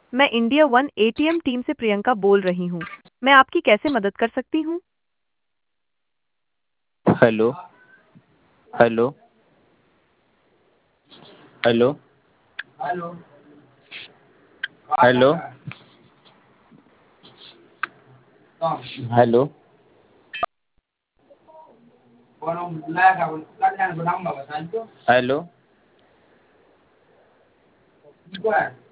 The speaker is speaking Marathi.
मैं इंडिया वन एटीएम टीम से प्रियंका बोल रही हूँ। मैं आपकी कैसे मदद कर सकती हूँ? Hello. Hello. Hello. Hello. Hello. Hello.